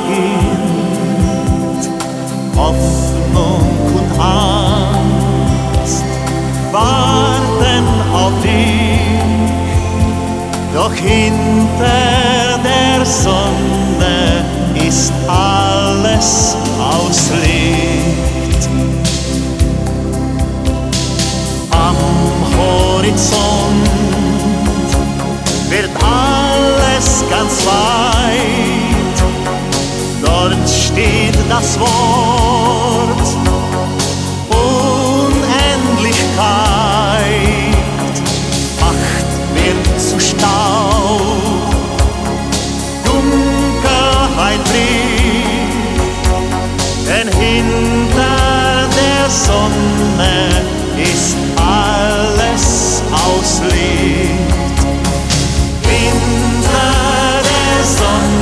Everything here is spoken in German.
beginnt. Hoffnung und Angst warten auf dich, doch hinter der Sonne ist alles aus Licht. Am Horizont wird alles ganz weit, dort steht das Wort Unendlichkeit. Macht wird zu Staub, Dunkelheit bricht, denn hinter der Sonne ist alles aus Licht. Hinter der Sonne